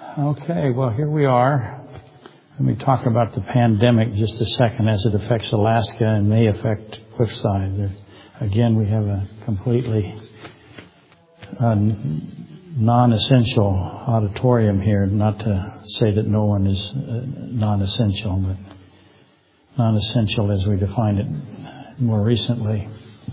Okay, well, here we are. Let me talk about the pandemic just a second as it affects Alaska and may affect Cliffside. Again, we have a completely non-essential auditorium here. Not to say that no one is non-essential, but non-essential as we defined it more recently.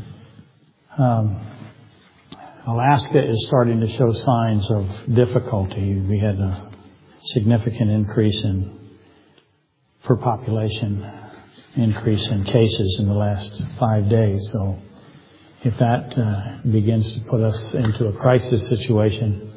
Alaska is starting to show signs of difficulty. We had a significant increase per population increase in cases in the last 5 days. So if that begins to put us into a crisis situation,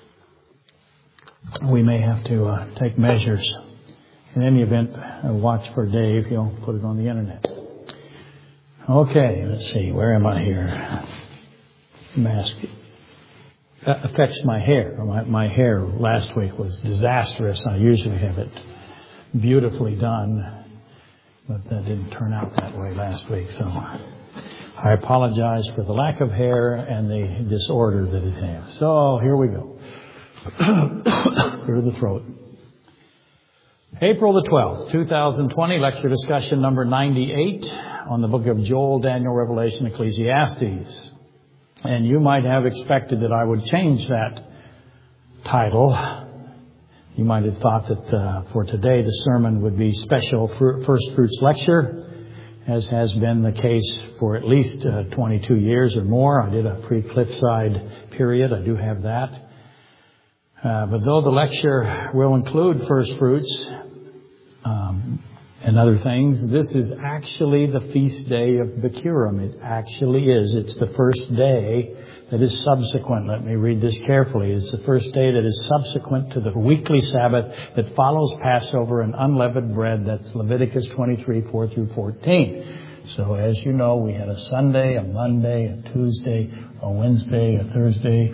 we may have to take measures. In any event, watch for Dave. He'll put it on the internet. Okay, let's see. Where am I here? Mask. That affects my hair. My hair last week was disastrous. I usually have it beautifully done, but that didn't turn out that way last week. So I apologize for the lack of hair and the disorder that it has. So here we go. Through the throat. April the 12th, 2020, lecture discussion number 98 on the book of Joel, Daniel, Revelation, Ecclesiastes. And you might have expected that I would change that title. You might have thought that for today the sermon would be special First Fruits lecture, as has been the case for at least 22 years or more. I did a pre-Cliffside period. I do have that. But though the lecture will include First Fruits and other things, this is actually the feast day of Bikurim. It actually is. It's the first day that is subsequent. Let me read this carefully. It's the first day that is subsequent to the weekly Sabbath that follows Passover and unleavened bread. That's Leviticus 23, 4 through 14. So as you know, we had a Sunday, a Monday, a Tuesday, a Wednesday, a Thursday.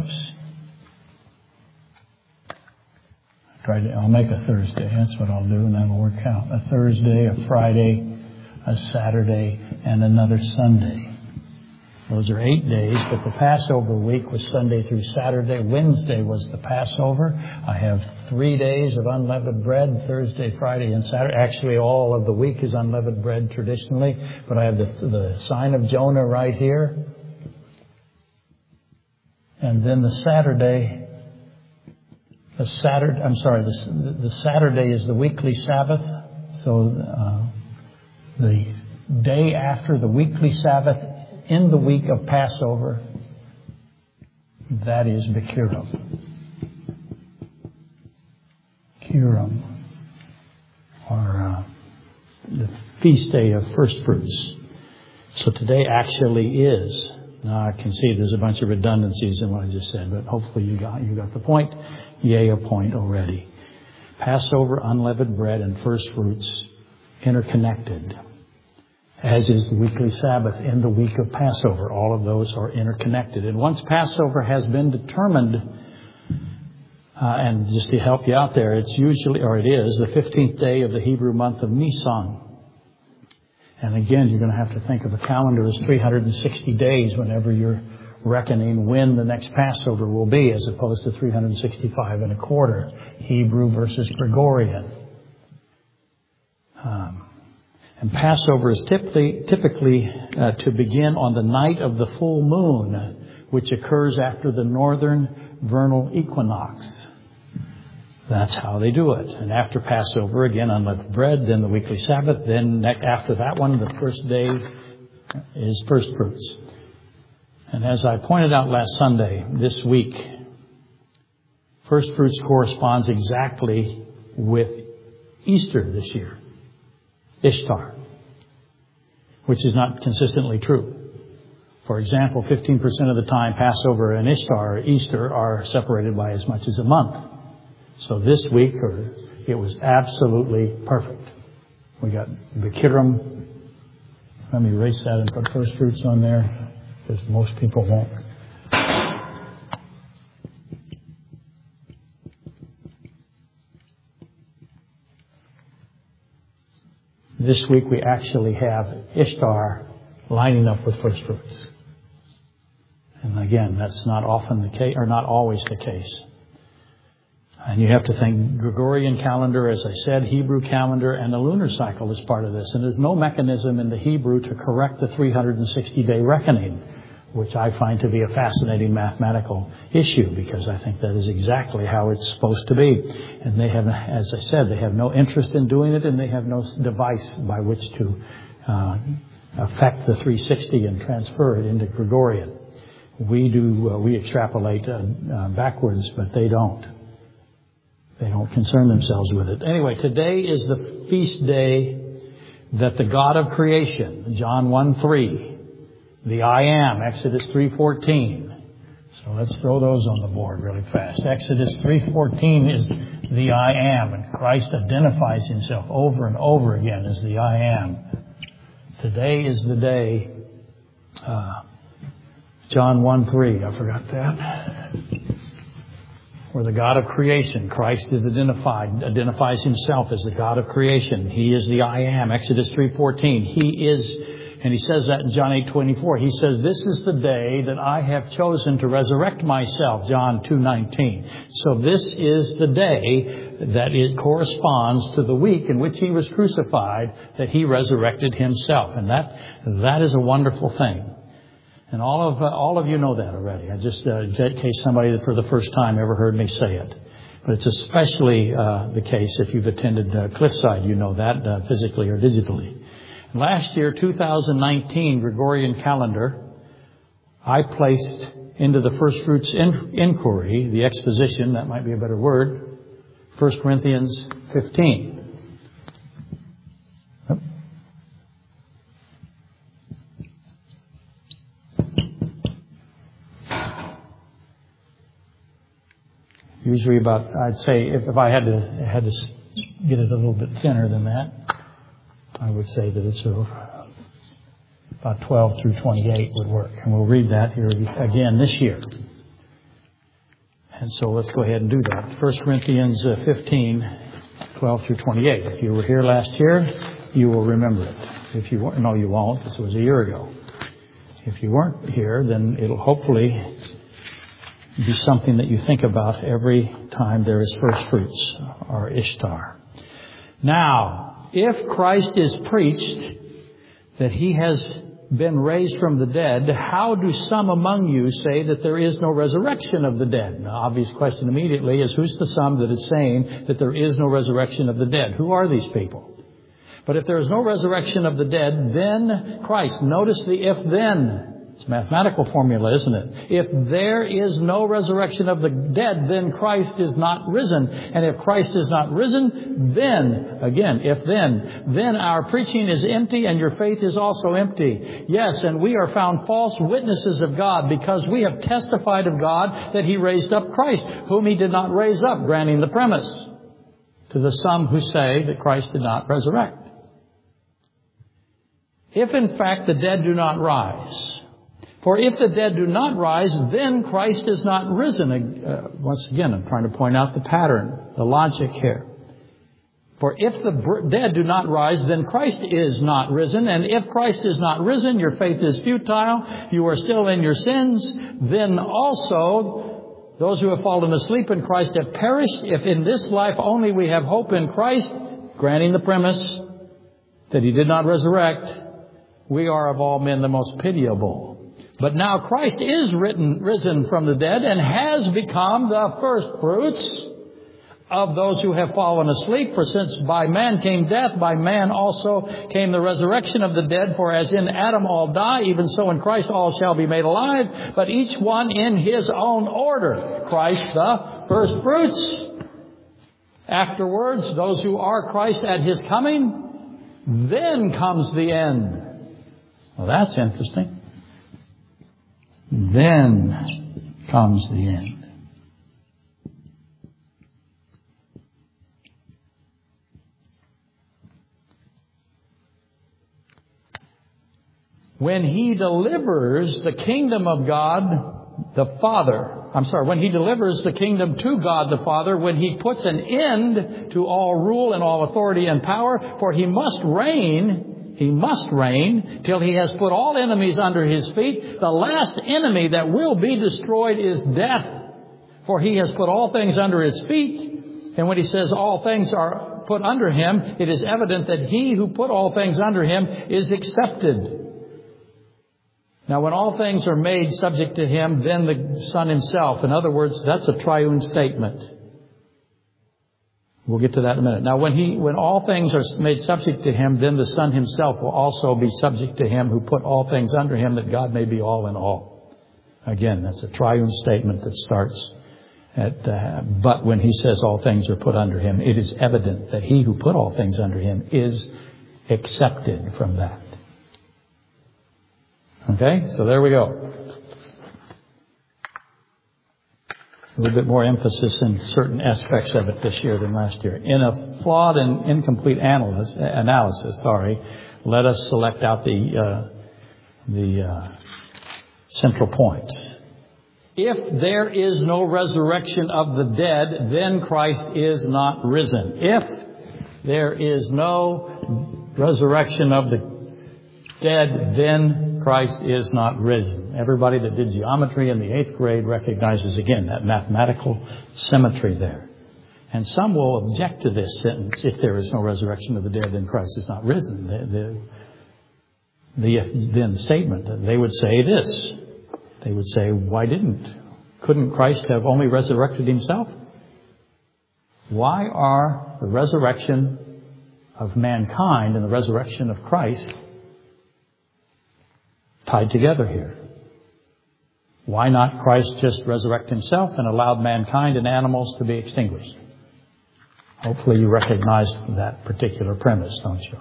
I'll make a Thursday. That's what I'll do, and that'll work out. A Thursday, a Friday, a Saturday, and another Sunday. Those are 8 days, but the Passover week was Sunday through Saturday. Wednesday was the Passover. I have 3 days of unleavened bread, Thursday, Friday, and Saturday. Actually, all of the week is unleavened bread traditionally, but I have the sign of Jonah right here. And then the Saturday is the weekly Sabbath. So the day after the weekly Sabbath in the week of Passover, that is Bikurim. Bikurim, or the feast day of first fruits. So today actually is. Now I can see there's a bunch of redundancies in what I just said, but hopefully you got the point. Yea, a point already. Passover, unleavened bread, and first fruits interconnected, as is the weekly Sabbath in the week of Passover. All of those are interconnected. And once Passover has been determined, and just to help you out there, it is the 15th day of the Hebrew month of Nisan. And again, you're going to have to think of a calendar as 360 days whenever you're reckoning when the next Passover will be, as opposed to 365 and a quarter, Hebrew versus Gregorian. And Passover is typically to begin on the night of the full moon, which occurs after the northern vernal equinox. That's how they do it. And after Passover, again, unleavened bread, then the weekly Sabbath, then after that one, the first day is first fruits. And as I pointed out last Sunday, this week, first fruits corresponds exactly with Easter this year, Ishtar, which is not consistently true. For example, 15% of the time, Passover and Easter are separated by as much as a month. So this week, it was absolutely perfect. We got Bikurim. Let me erase that and put first fruits on there, because most people won't. This week we actually have Ishtar lining up with first fruits. And again, that's not often the case, or not always the case. And you have to think Gregorian calendar, as I said, Hebrew calendar, and the lunar cycle is part of this. And there's no mechanism in the Hebrew to correct the 360-day reckoning, which I find to be a fascinating mathematical issue, because I think that is exactly how it's supposed to be. And they have, as I said, they have no interest in doing it, and they have no device by which to affect the 360 and transfer it into Gregorian. We extrapolate backwards, but they don't. They don't concern themselves with it. Anyway, today is the feast day that the God of creation, John 1:3, the I am, Exodus 3:14. So let's throw those on the board really fast. Exodus 3:14 is the I am, and Christ identifies himself over and over again as the I am. Today is the day, John 1:3, I forgot that. Where the God of creation, Christ is identifies himself as the God of creation. He is the I am, Exodus 3:14. He is, and he says that in John 8:24. He says, this is the day that I have chosen to resurrect myself, John 2:19. So this is the day that it corresponds to the week in which he was crucified, that he resurrected himself. And that is a wonderful thing. And all of you know that already. I just, in case somebody that for the first time ever heard me say it. But it's especially the case if you've attended Cliffside, you know that, physically or digitally. Last year, 2019 Gregorian calendar, I placed into the first fruits inquiry, the exposition, that might be a better word, 1 Corinthians 15. Usually about, I'd say, if I had to get it a little bit thinner than that, I would say that it's about 12 through 28 would work. And we'll read that here again this year. And so let's go ahead and do that. 1 Corinthians 15, 12 through 28. If you were here last year, you will remember it. If you weren't, no, you won't. This was a year ago. If you weren't here, then it'll hopefully be something that you think about every time there is first fruits or Ishtar. Now, if Christ is preached that he has been raised from the dead, how do some among you say that there is no resurrection of the dead? The obvious question immediately is, who's the some that is saying that there is no resurrection of the dead? Who are these people? But if there is no resurrection of the dead, then Christ. Notice the if-then. It's a mathematical formula, isn't it? If there is no resurrection of the dead, then Christ is not risen. And if Christ is not risen, then, again, then our preaching is empty and your faith is also empty. Yes, and we are found false witnesses of God, because we have testified of God that he raised up Christ, whom he did not raise up, granting the premise to the some who say that Christ did not resurrect. If in fact the dead do not rise, for if the dead do not rise, then Christ is not risen. Once again, I'm trying to point out the pattern, the logic here. For if the dead do not rise, then Christ is not risen. And if Christ is not risen, your faith is futile. You are still in your sins. Then also, those who have fallen asleep in Christ have perished. If in this life only we have hope in Christ, granting the premise that he did not resurrect, we are of all men the most pitiable. But now Christ is risen from the dead and has become the first fruits of those who have fallen asleep. For since by man came death, by man also came the resurrection of the dead. For as in Adam all die, even so in Christ all shall be made alive, but each one in his own order. Christ the first fruits. Afterwards, those who are Christ at his coming. Then comes the end. Well, that's interesting. Then comes the end. When he delivers the kingdom of God the Father, when he delivers the kingdom to God the Father, when he puts an end to all rule and all authority and power, for he must reign till he has put all enemies under his feet. The last enemy that will be destroyed is death, for he has put all things under his feet. And when he says all things are put under him, it is evident that he who put all things under him is accepted. Now, when all things are made subject to him, then the Son himself. In other words, that's a triune statement. We'll get to that in a minute. Now, when all things are made subject to him, then the Son himself will also be subject to him who put all things under him, that God may be all in all. Again, that's a triune statement that starts at, but when he says all things are put under him, it is evident that he who put all things under him is accepted from that. Okay, so there we go. A little bit more emphasis in certain aspects of it this year than last year. In a flawed and incomplete analysis, let us select out the central points. If there is no resurrection of the dead, then Christ is not risen. If there is no resurrection of the dead, then Christ is not risen. Everybody that did geometry in the 8th grade recognizes, again, that mathematical symmetry there. And some will object to this sentence, if there is no resurrection of the dead, then Christ is not risen. The statement, they would say this. They would say, couldn't Christ have only resurrected himself? Why are the resurrection of mankind and the resurrection of Christ tied together here? Why not Christ just resurrect himself and allowed mankind and animals to be extinguished? Hopefully you recognize that particular premise, don't you?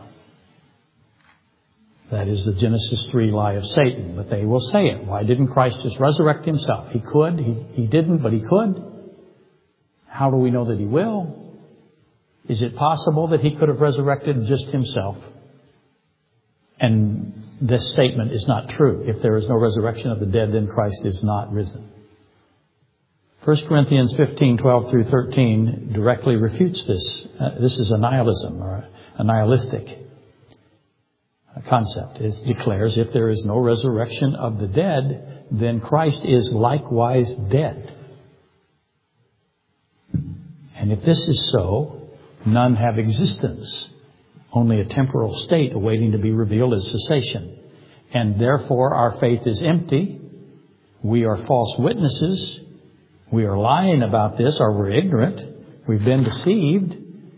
That is the Genesis 3 lie of Satan. But they will say it. Why didn't Christ just resurrect himself? He could. He didn't, but he could. How do we know that he will? Is it possible that he could have resurrected just himself? And this statement is not true. If there is no resurrection of the dead, then Christ is not risen. 1 Corinthians 15:12 through 13 directly refutes this. This is a nihilism or a nihilistic concept. It declares if there is no resurrection of the dead, then Christ is likewise dead. And if this is so, none have existence. Only a temporal state awaiting to be revealed as cessation. And therefore our faith is empty. We are false witnesses. We are lying about this, or we're ignorant. We've been deceived.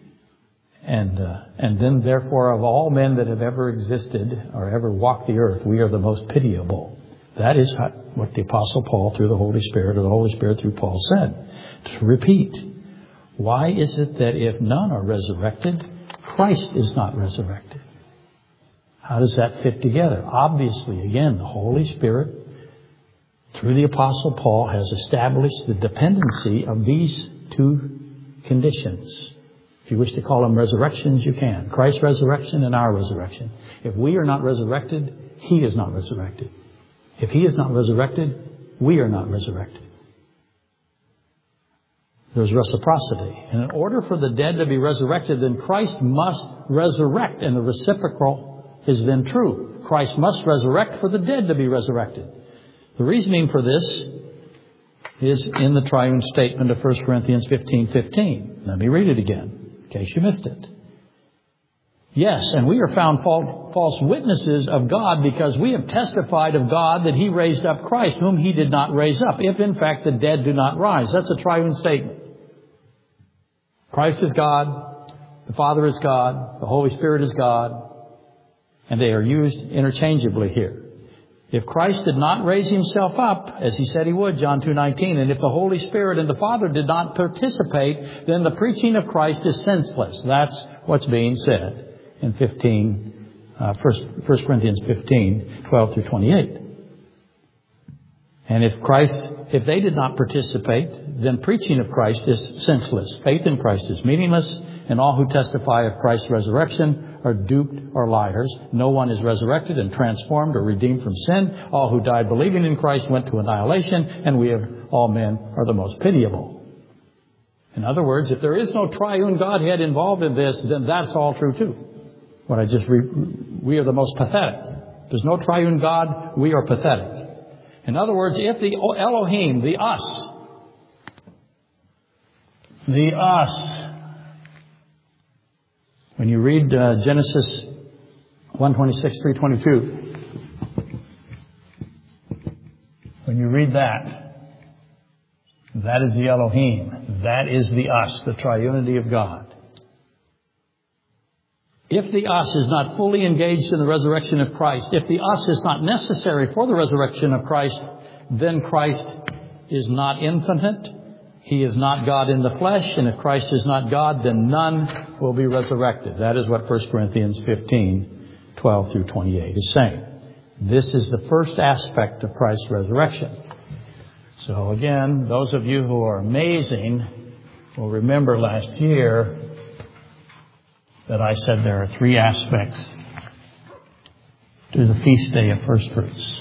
And then therefore of all men that have ever existed or ever walked the earth, we are the most pitiable. That is what the Apostle Paul through the Holy Spirit, or the Holy Spirit through Paul said. To repeat, why is it that if none are resurrected, Christ is not resurrected? How does that fit together? Obviously, again, the Holy Spirit, through the Apostle Paul, has established the dependency of these two conditions. If you wish to call them resurrections, you can. Christ's resurrection and our resurrection. If we are not resurrected, he is not resurrected. If he is not resurrected, we are not resurrected. There's reciprocity. And in order for the dead to be resurrected, then Christ must resurrect. And the reciprocal is then true. Christ must resurrect for the dead to be resurrected. The reasoning for this is in the triune statement of 1 Corinthians 15:15. Let me read it again, in case you missed it. Yes, and we are found false witnesses of God, because we have testified of God that he raised up Christ, whom he did not raise up, if in fact the dead do not rise. That's a triune statement. Christ is God, the Father is God, the Holy Spirit is God, and they are used interchangeably here. If Christ did not raise himself up, as he said he would, John 2:19, and if the Holy Spirit and the Father did not participate, then the preaching of Christ is senseless. That's what's being said in 1 Corinthians 15:12 through 28. And if they did not participate, then preaching of Christ is senseless. Faith in Christ is meaningless, and all who testify of Christ's resurrection are duped or liars. No one is resurrected and transformed or redeemed from sin. All who died believing in Christ went to annihilation, and we of all men are the most pitiable. In other words, if there is no triune Godhead involved in this, then that's all true too. What I just we are the most pathetic. If there's no triune God, we are pathetic. In other words, if the Elohim, the us, The us. When you read Genesis 1:26, 3:22, when you read that, that is the Elohim. That is the us, the triunity of God. If the us is not fully engaged in the resurrection of Christ, if the us is not necessary for the resurrection of Christ, then Christ is not infinite. He is not God in the flesh. And if Christ is not God, then none will be resurrected. That is what 1 Corinthians 15:12 through 28 is saying. This is the first aspect of Christ's resurrection. So again, those of you who are amazing will remember last year that I said there are three aspects to the feast day of first fruits.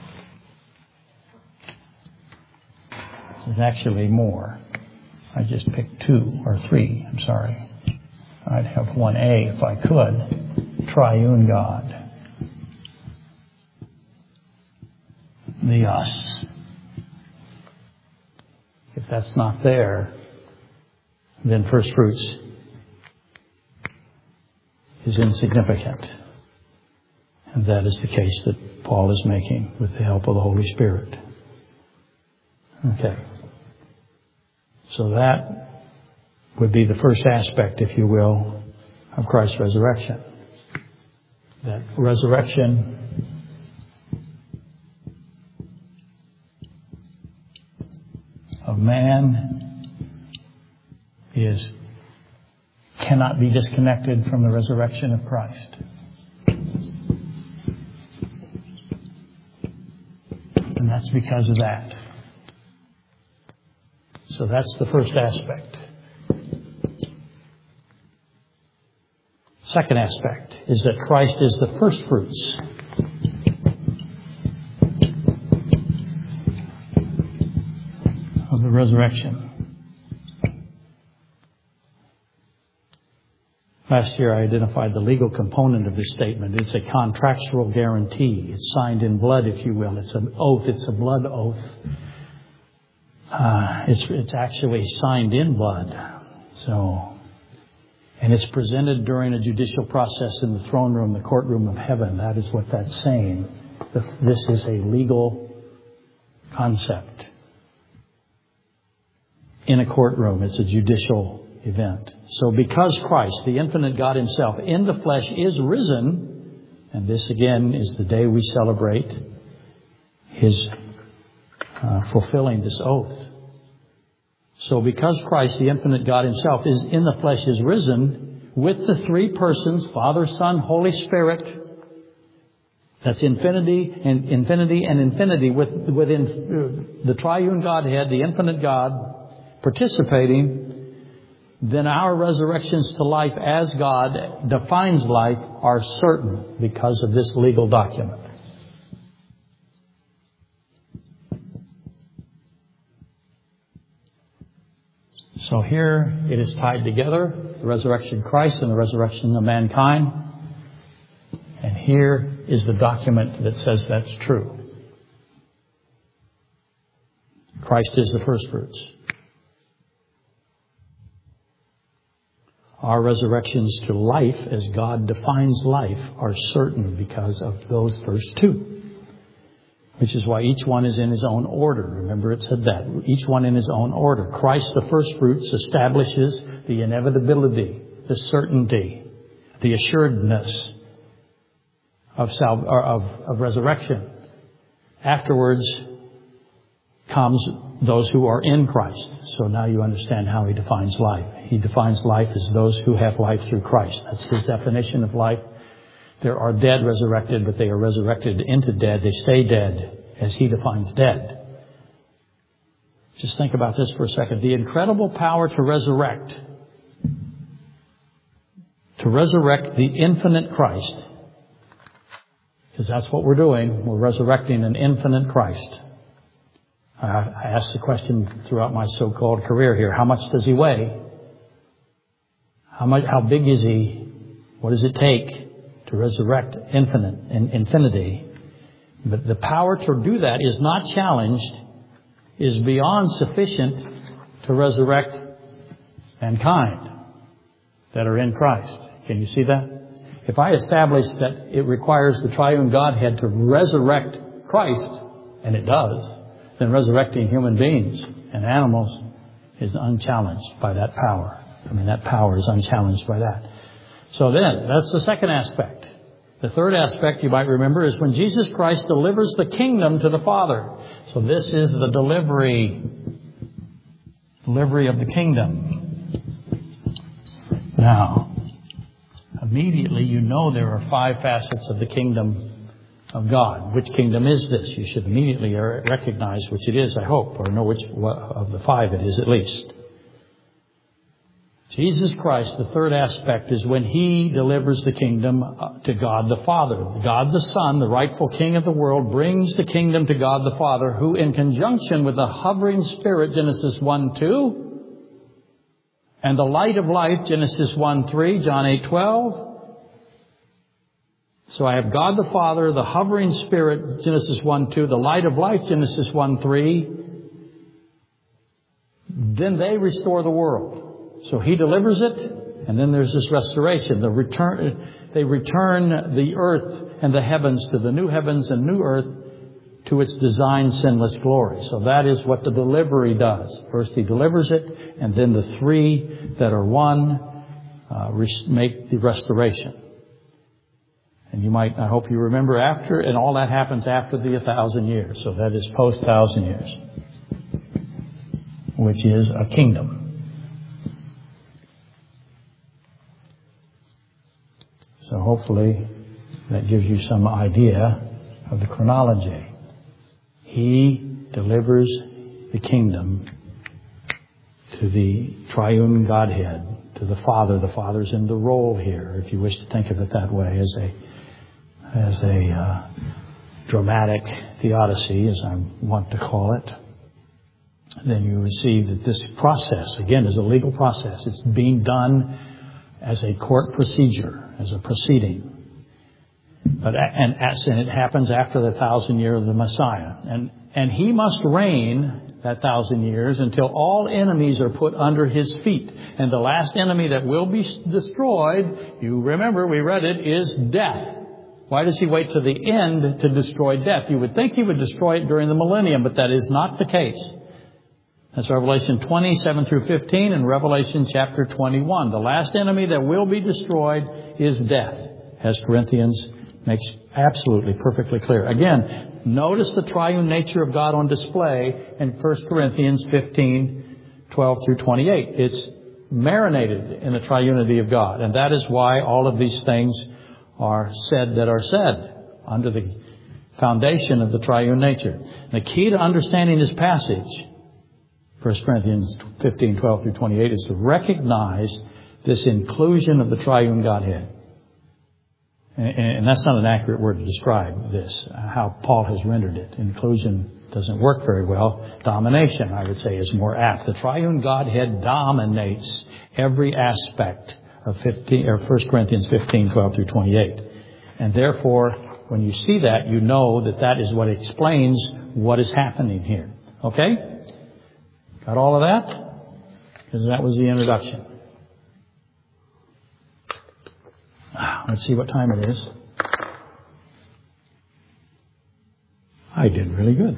There's actually more. I just picked 2 or 3. I'm sorry. I'd have 1A if I could. Triune God. The us. If that's not there, then first fruits is insignificant. And that is the case that Paul is making with the help of the Holy Spirit. Okay. So that would be the first aspect, if you will, of Christ's resurrection. That resurrection of man cannot be disconnected from the resurrection of Christ. And that's because of that. So that's the first aspect. Second aspect is that Christ is the first fruits. Of the resurrection. Last year I identified the legal component of this statement. It's a contractual guarantee. It's signed in blood, if you will. It's an oath. It's a blood oath. It's actually signed in blood. And it's presented during a judicial process in the throne room, the courtroom of heaven. That is what that's saying. This is a legal concept. In a courtroom, it's a judicial event. So because Christ, the infinite God Himself, in the flesh is risen, and this again is the day we celebrate His fulfilling this oath. So because Christ, the infinite God Himself, is in the flesh, is risen, with the three persons, Father, Son, Holy Spirit, that's infinity and infinity within the triune Godhead, the infinite God, participating, then our resurrections to life as God defines life are certain because of this legal document. So here it is tied together, the resurrection of Christ and the resurrection of mankind. And here is the document that says that's true. Christ is the first fruits. Our resurrections to life, as God defines life, are certain because of those first two. Which is why each one is in his own order. Remember it said that. Each one in his own order. Christ, the first fruits, establishes the inevitability, the certainty, the assuredness of resurrection. Afterwards comes those who are in Christ. So now you understand how He defines life. He defines life as those who have life through Christ. That's His definition of life. There are dead resurrected, but they are resurrected into dead. They stay dead as He defines dead. Just think about this for a second. The incredible power to resurrect the infinite Christ, because that's what we're doing. We're resurrecting an infinite Christ. I asked the question throughout my so-called career here. How much does He weigh? How big is He? What does it take to resurrect infinity? But the power to do that is not challenged, is beyond sufficient to resurrect mankind that are in Christ. Can you see that? If I establish that it requires the triune Godhead to resurrect Christ, and it does, then resurrecting human beings and animals is unchallenged by that power. I mean, that power is unchallenged by that. So then, that's the second aspect. The third aspect, you might remember, is when Jesus Christ delivers the kingdom to the Father. So this is the delivery of the kingdom. Now, immediately you know there are 5 facets of the kingdom of God. Which kingdom is this? You should immediately recognize which it is, I hope, or know which of the 5 it is at least. Jesus Christ, the third aspect, is when He delivers the kingdom to God the Father. God the Son, the rightful King of the world, brings the kingdom to God the Father, who in conjunction with the hovering Spirit, Genesis 1:2, and the light of life, Genesis 1:3, John 8:12. So I have God the Father, the hovering Spirit, Genesis 1:2, the light of life, Genesis 1:3. Then they restore the world. So He delivers it, and then there's this restoration. They return the earth and the heavens to the new heavens and new earth to its designed sinless glory. So that is what the delivery does. First He delivers it, and then the 3 that are one make the restoration. And you might, I hope you remember after, and all that happens after the 1,000 years. So that is post 1,000 years, which is a kingdom. So hopefully that gives you some idea of the chronology. He delivers the kingdom to the triune Godhead, to the Father. The Father's in the role here, if you wish to think of it that way, as a dramatic theodicy, as I want to call it. Then you receive that this process, again, is a legal process. It's being done as a court procedure, as a proceeding. And it happens after the 1,000 years of the Messiah. And He must reign that 1,000 years until all enemies are put under His feet. And the last enemy that will be destroyed, you remember, we read it, is death. Why does He wait to the end to destroy death? You would think He would destroy it during the millennium, but that is not the case. That's Revelation 20, 7 through 15, and Revelation chapter 21. The last enemy that will be destroyed is death, as Corinthians makes absolutely perfectly clear. Again, notice the triune nature of God on display in 1 Corinthians 15, 12 through 28. It's marinated in the triunity of God. And that is why all of these things are said that are said under the foundation of the triune nature. The key to understanding this passage, 1 Corinthians 15, 12 through 28, is to recognize this inclusion of the triune Godhead. And that's not an accurate word to describe this, how Paul has rendered it. Inclusion doesn't work very well. Domination, I would say, is more apt. The triune Godhead dominates every aspect of 1 Corinthians 15, 12 through 28. And therefore, when you see that, you know that that is what explains what is happening here. Okay? Got all of that? Because that was the introduction. Let's see what time it is. I did really good.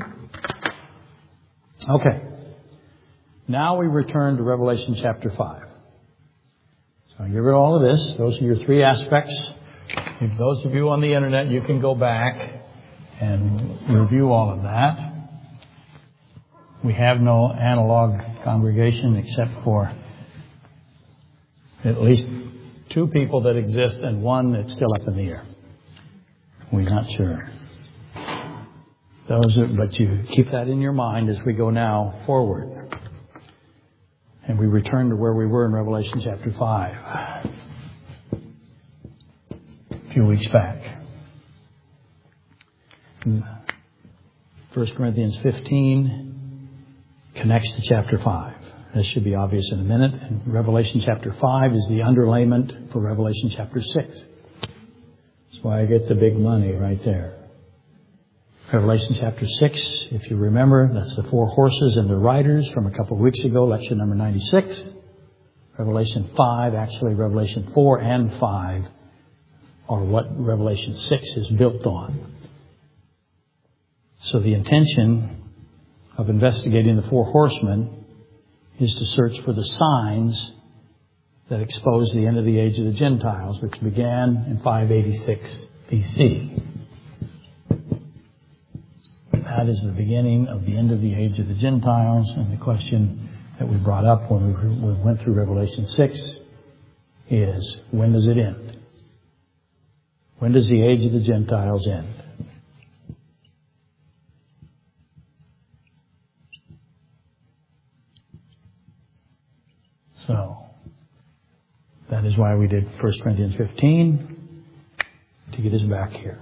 Okay. Now we return to Revelation chapter 5. So I give it all of this. Those are your 3 aspects. If those of you on the internet, you can go back and review all of that. We have no analog congregation except for at least 2 people that exist and 1 that's still up in the air. We're not sure. But you keep that in your mind as we go now forward. And we return to where we were in Revelation chapter 5 a few weeks back. 1 Corinthians 15 connects to chapter 5. This should be obvious in a minute. And Revelation chapter 5 is the underlayment for Revelation chapter 6. That's why I get the big money right there. Revelation chapter 6, if you remember, that's the 4 horses and their riders from a couple of weeks ago, lecture number 96. Revelation 5, actually Revelation 4 and 5 are what Revelation 6 is built on. So the intention of investigating the four horsemen is to search for the signs that expose the end of the age of the Gentiles, which began in 586 BC. That is the beginning of the end of the age of the Gentiles, and the question that we brought up when we went through Revelation 6 is, when does it end? When does the age of the Gentiles end? So, that is why we did 1 Corinthians 15, to get us back here.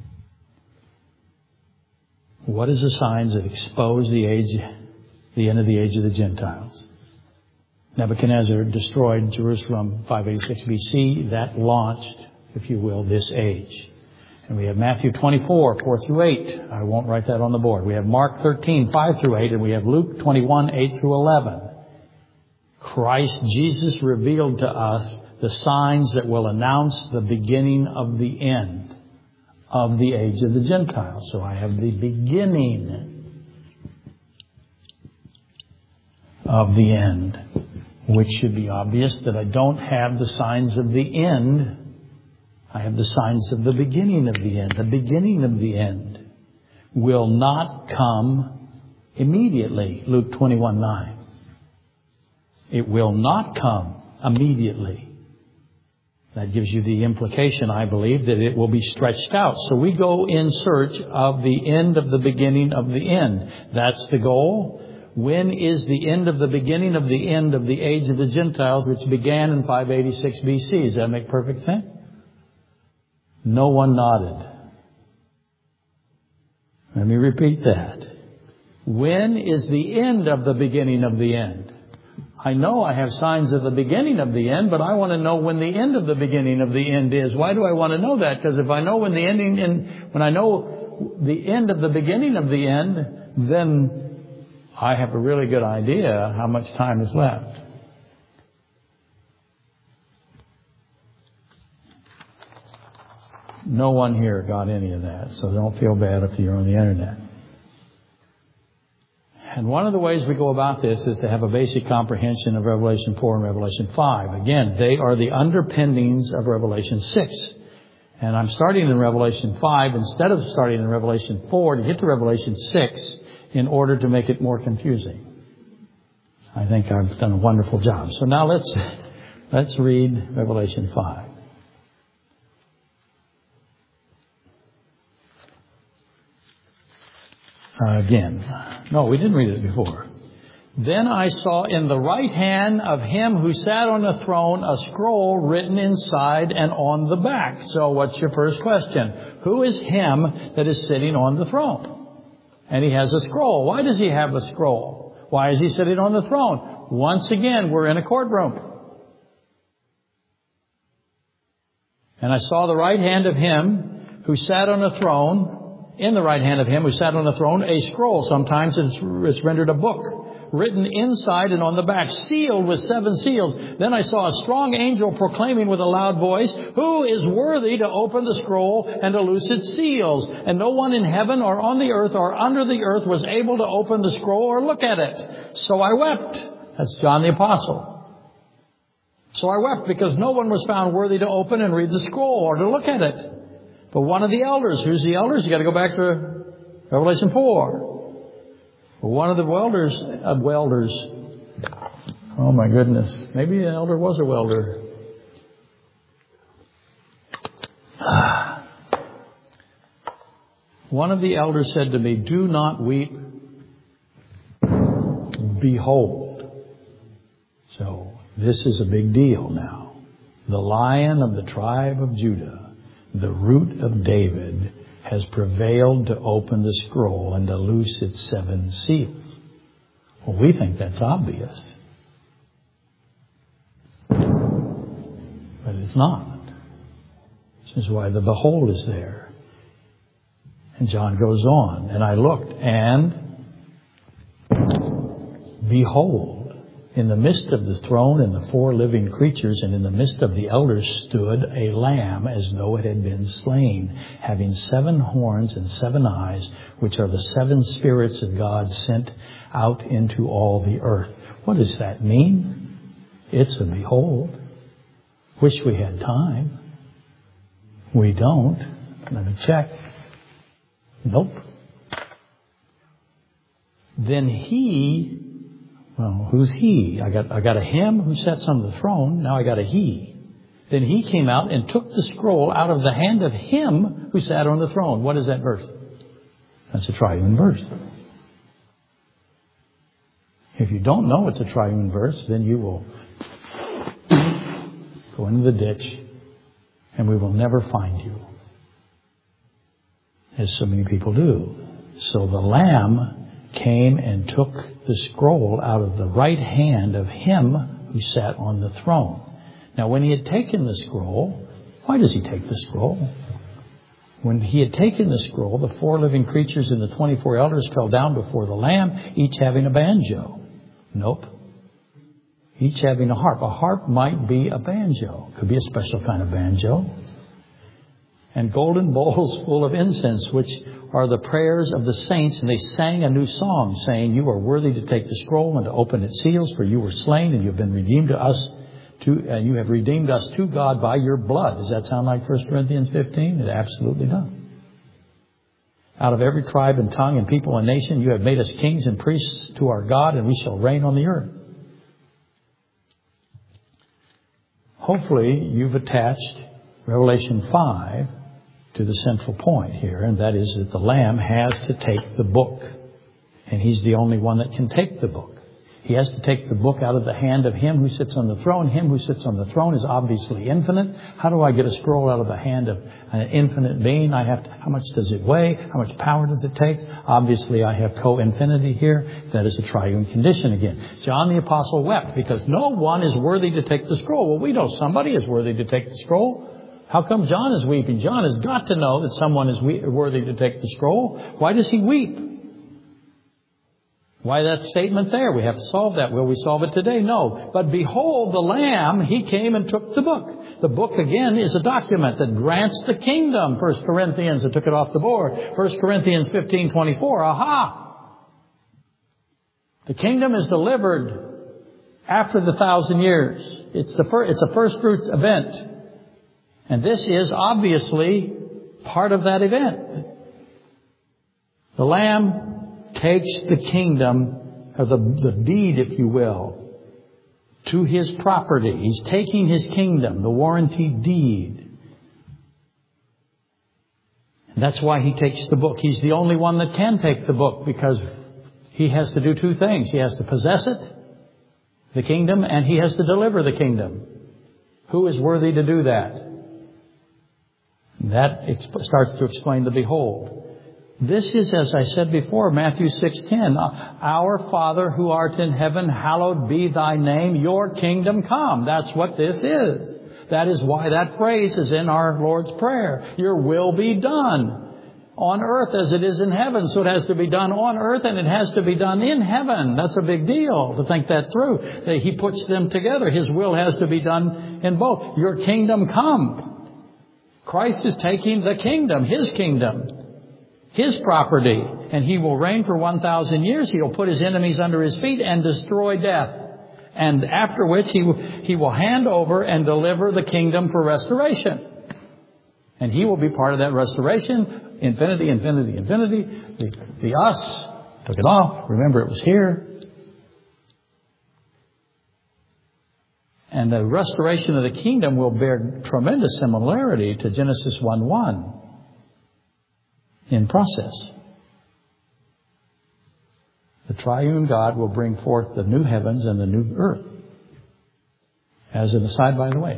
What is the signs that expose the end of the age of the Gentiles? Nebuchadnezzar destroyed Jerusalem 586 BC. That launched, if you will, this age. And we have Matthew 24, 4 through 8. I won't write that on the board. We have Mark 13, 5 through 8. And we have Luke 21, 8 through 11. Christ Jesus revealed to us the signs that will announce the beginning of the end of the age of the Gentiles. So I have the beginning of the end, which should be obvious that I don't have the signs of the end. I have the signs of the beginning of the end. The beginning of the end will not come immediately. Luke 21, 9. It will not come immediately. That gives you the implication, I believe, that it will be stretched out. So we go in search of the end of the beginning of the end. That's the goal. When is the end of the beginning of the end of the age of the Gentiles, which began in 586 BC? Does that make perfect sense? No one nodded. Let me repeat that. When is the end of the beginning of the end? I know I have signs of the beginning of the end, but I want to know when the end of the beginning of the end is. Why do I want to know that? Because if I know when I know the end of the beginning of the end, then I have a really good idea how much time is left. No one here got any of that, so don't feel bad if you're on the internet. And one of the ways we go about this is to have a basic comprehension of Revelation 4 and Revelation 5. Again, they are the underpinnings of Revelation 6. And I'm starting in Revelation 5 instead of starting in Revelation 4 to get to Revelation 6 in order to make it more confusing. I think I've done a wonderful job. So now let's read Revelation 5. Again. No, we didn't read it before. Then I saw in the right hand of him who sat on the throne a scroll written inside and on the back. So what's your first question? Who is him that is sitting on the throne? And he has a scroll. Why does he have a scroll? Why is he sitting on the throne? Once again, we're in a courtroom. And I saw the right hand of him who sat on the throne. In the right hand of him who sat on the throne, a scroll. Sometimes it's rendered a book, written inside and on the back, sealed with 7 seals. Then I saw a strong angel proclaiming with a loud voice, "Who is worthy to open the scroll and to loose its seals?" And no one in heaven or on the earth or under the earth was able to open the scroll or look at it. So I wept. That's John the Apostle. So I wept because no one was found worthy to open and read the scroll or to look at it. But one of the elders, who's the elders? You got to go back to Revelation 4. But one of the welders, oh my goodness, maybe an elder was a welder. One of the elders said to me, "Do not weep. Behold." So this is a big deal now. The Lion of the tribe of Judah, the root of David, has prevailed to open the scroll and to loose its 7 seals. Well, we think that's obvious. But it's not. This is why the behold is there. And John goes on, and I looked, and behold, In the midst of the throne and the 4 living creatures and in the midst of the elders stood a lamb as though it had been slain, having 7 horns and 7 eyes, which are the 7 spirits of God sent out into all the earth. What does that mean? It's a behold. Wish we had time. We don't. Let me check. Nope. Then he, well, who's he? I got a him who sits on the throne. Now I got a he. Then he came out and took the scroll out of the hand of him who sat on the throne. What is that verse? That's a triune verse. If you don't know it's a triune verse, then you will go into the ditch and we will never find you. As so many people do. So the Lamb came and took the scroll out of the right hand of him who sat on the throne. Now when he had taken the scroll, why does he take the scroll? When he had taken the scroll, the 4 living creatures and the 24 elders fell down before the Lamb, each having a banjo. Nope. Each having a harp. A harp might be a banjo. Could be a special kind of banjo. And golden bowls full of incense, which are the prayers of the saints. And they sang a new song, saying, "You are worthy to take the scroll and to open its seals, for you were slain and you have been redeemed to us. And you have redeemed us to God by your blood." Does that sound like 1 Corinthians 15? It absolutely does. "Out of every tribe and tongue and people and nation, you have made us kings and priests to our God, and we shall reign on the earth." Hopefully, you've attached Revelation 5 to the central point here, and that is that the Lamb has to take the book. And he's the only one that can take the book. He has to take the book out of the hand of him who sits on the throne. Him who sits on the throne is obviously infinite. How do I get a scroll out of the hand of an infinite being? How much does it weigh? How much power does it take? Obviously, I have co-infinity here. That is a triune condition again. John the Apostle wept because no one is worthy to take the scroll. Well, we know somebody is worthy to take the scroll. How come John is weeping? John has got to know that someone is worthy to take the scroll. Why does he weep? Why that statement there? We have to solve that. Will we solve it today? No. But behold, the Lamb, he came and took the book. The book, again, is a document that grants the kingdom. 1 Corinthians, I took it off the board. 1 Corinthians 15:24. Aha! The kingdom is delivered after the 1,000 years. It's a first fruits event. And this is obviously part of that event. The Lamb takes the kingdom, or the deed, if you will, to his property. He's taking his kingdom, the warranty deed. And that's why he takes the book. He's the only one that can take the book because he has to do 2 things. He has to possess it, the kingdom, and he has to deliver the kingdom. Who is worthy to do that? That starts to explain the behold. This is, as I said before, Matthew 6:10. "Our Father who art in heaven, hallowed be thy name. Your kingdom come." That's what this is. That is why that phrase is in our Lord's Prayer. Your will be done on earth as it is in heaven. So it has to be done on earth and it has to be done in heaven. That's a big deal to think that through. He puts them together. His will has to be done in both. Your kingdom come. Christ is taking the kingdom, his property, and he will reign for 1,000 years. He will put his enemies under his feet and destroy death. And after which he will hand over and deliver the kingdom for restoration. And he will be part of that restoration. Infinity, infinity, infinity. The us took it off. Remember, it was here. And the restoration of the kingdom will bear tremendous similarity to Genesis 1:1 in process. The triune God will bring forth the new heavens and the new earth. As an aside, by the way.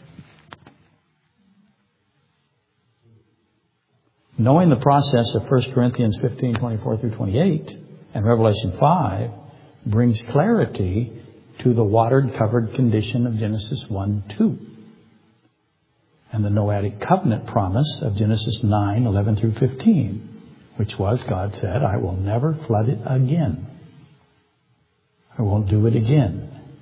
Knowing the process of 1 Corinthians 15:24 through 28 and Revelation 5 brings clarity to the watered covered condition of Genesis 1:2 and the Noahic covenant promise of Genesis 9:11 through 15, which was, God said, "I will never flood it again. I won't do it again."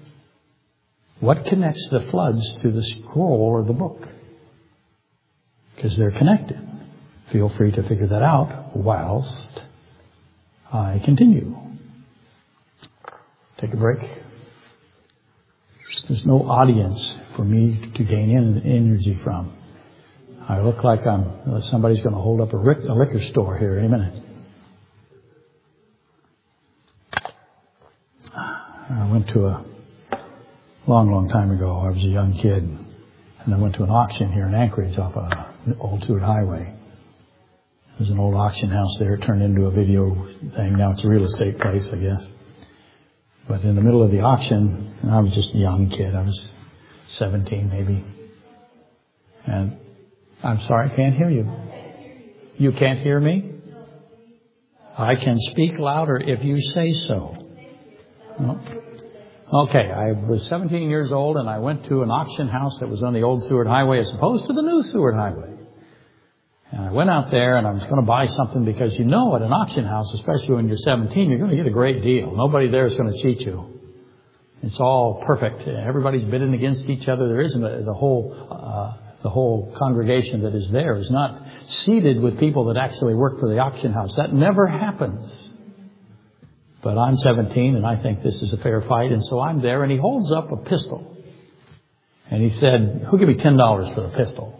What connects the floods to the scroll or the book? Because they're connected. Feel free to figure that out whilst I continue. Take a break. There's no audience for me to gain energy from. I look like somebody's going to hold up a liquor store here in a minute. I went to a long time ago. I was a young kid, and I went to an auction here in Anchorage off an old Seward Highway. There's an old auction house there. It turned into a video thing. Now it's a real estate place, I guess. But in the middle of the auction, and I was just a young kid. I was 17 maybe. And I'm sorry, I can't hear you. You can't hear me? I can speak louder if you say so. No. Okay, I was 17 years old and I went to an auction house that was on the old Seward Highway as opposed to the new Seward Highway. And I went out there and I was going to buy something because at an auction house, especially when you're 17, you're going to get a great deal. Nobody there is going to cheat you. It's all perfect. Everybody's bidding against each other. There isn't the whole congregation that is there is not seated with people that actually work for the auction house. That never happens. But I'm 17 and I think this is a fair fight. And so I'm there and he holds up a pistol. And he said, "Who'll give me $10 for the pistol?"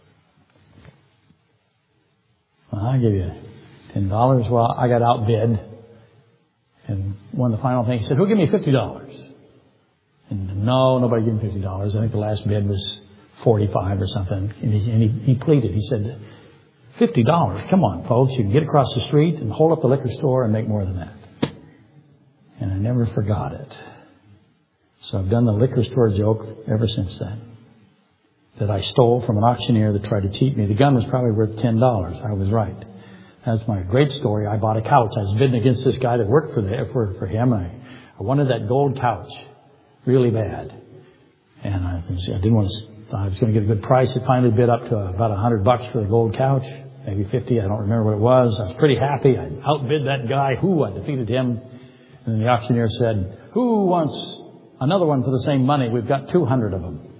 Well, I'll give you $10. Well, I got outbid. And won the final thing. He said, "Who'll give me $50? And no, nobody gave me $50. I think the last bid was $45 or something. And he pleaded. He said, $50. Come on, folks. You can get across the street and hold up the liquor store and make more than that. And I never forgot it. So I've done the liquor store joke ever since then. That I stole from an auctioneer that tried to cheat me. The gun was probably worth $10. I was right. That's my great story. I bought a couch. I was bidding against this guy that worked for him. I wanted that gold couch really bad. And I was going to get a good price. It finally bid up to about $100 for the gold couch. Maybe 50. I don't remember what it was. I was pretty happy. I outbid that guy. I defeated him. And then the auctioneer said, "Who wants another one for the same money? We've got 200 of them."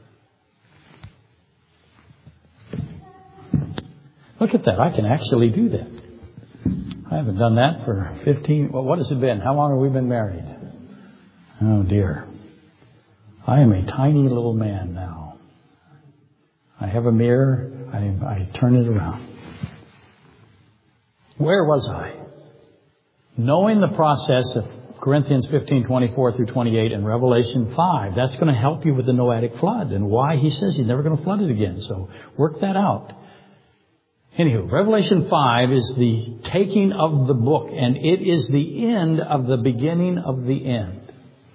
Look at that. I can actually do that. I haven't done that for 15... Well, what has it been? How long have we been married? Oh, dear. I am a tiny little man now. I have a mirror. I turn it around. Where was I? Knowing the process of Corinthians 15:24 through 28 and Revelation 5, that's going to help you with the Noahic flood and why he says he's never going to flood it again. So work that out. Anywho, Revelation 5 is the taking of the book, and it is the end of the beginning of the end.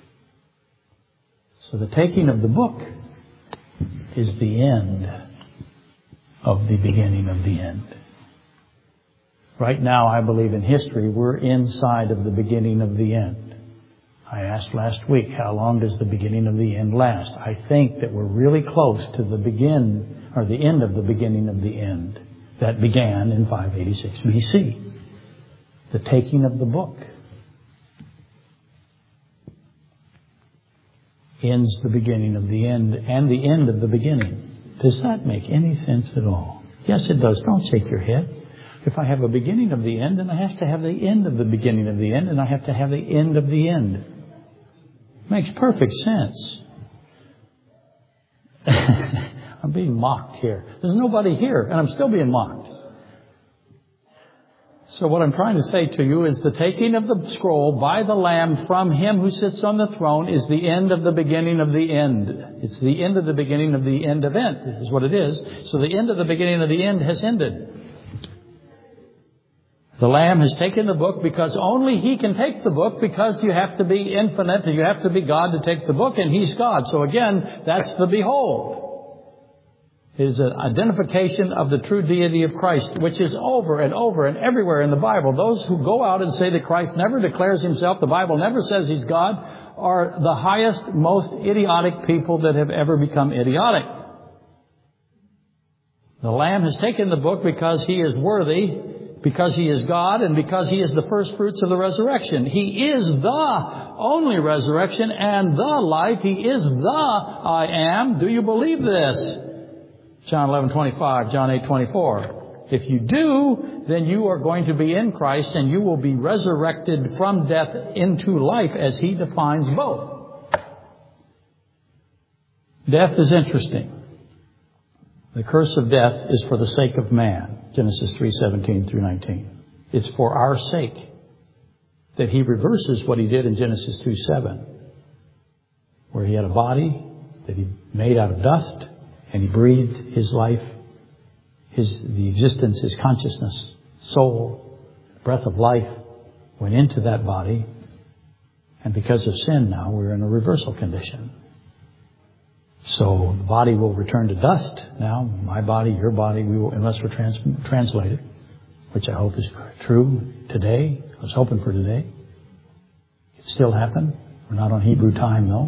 So the taking of the book is the end of the beginning of the end. Right now, I believe in history, we're inside of the beginning of the end. I asked last week, how long does the beginning of the end last? I think that we're really close to the end of the beginning of the end that began in 586 BC. The taking of the book ends the beginning of the end and the end of the beginning. Does that make any sense at all? Yes, it does. Don't shake your head. If I have a beginning of the end, then I have to have the end of the beginning of the end, and I have to have the end of the end. Makes perfect sense. I'm being mocked here. There's nobody here, and I'm still being mocked. So what I'm trying to say to you is the taking of the scroll by the Lamb from Him who sits on the throne is the end of the beginning of the end. It's the end of the beginning of the end event, is what it is. So the end of the beginning of the end has ended. The Lamb has taken the book because only He can take the book, because you have to be infinite and you have to be God to take the book, and He's God. So again, that's the behold. It is an identification of the true deity of Christ, which is over and over and everywhere in the Bible. Those who go out and say that Christ never declares Himself, the Bible never says He's God, are the highest, most idiotic people that have ever become idiotic. The Lamb has taken the book because He is worthy because He is God and because He is the first fruits of the resurrection. He is the only resurrection and the life. He is the I am. Do you believe this? John 11:25, John 8:24. If you do, then you are going to be in Christ and you will be resurrected from death into life as He defines both. Death is interesting. The curse of death is for the sake of man. Genesis 3:17 through 19. It's for our sake that He reverses what He did in Genesis 2:7, where He had a body that He made out of dust and He breathed His life, the existence, His consciousness, soul, breath of life went into that body. And because of sin now, we're in a reversal condition. So the body will return to dust. Now, my body, your body, we will, unless we're translated, which I hope is true today. I was hoping for today. It could still happen. We're not on Hebrew time, though.